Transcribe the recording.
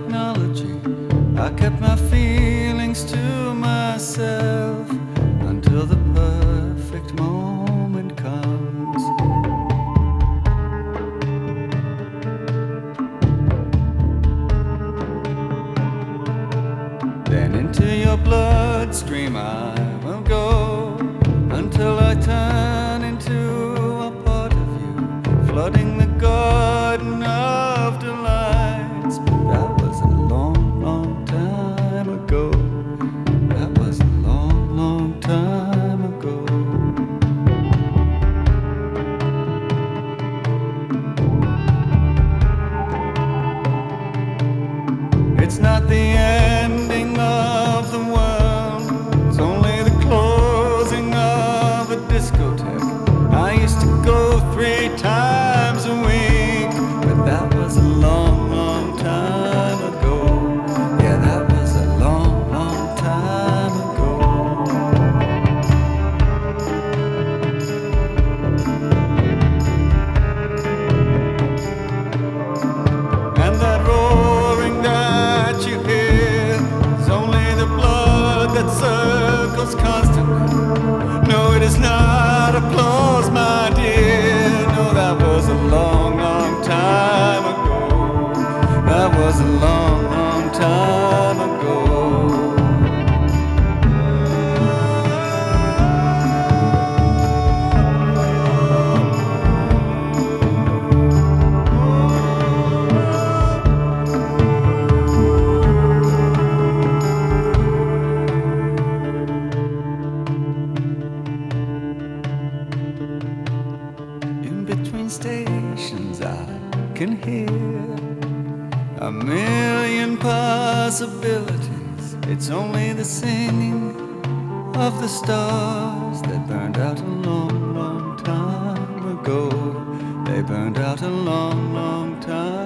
technology. I kept my feelings to myself until the perfect moment comes. Then into your bloodstream I will go until I turn into a part of you, flooding the garden of delights. But that was a long, long time ago. That was a long, long time ago. It's not the ending of the world, it's only the closing of a discotheque. I used to go 3 times a week, but that was a long, long time ago. Yeah, that was a long, long time ago. And that roaring that you hear is only the blood that circles constantly. No, it is not applause, my dear. No, that was a long, long time ago. That was a long, long time ago. In between stations I can hear a million possibilities. It's only the singing of the stars that burned out a long, long time ago. They burned out a long, long time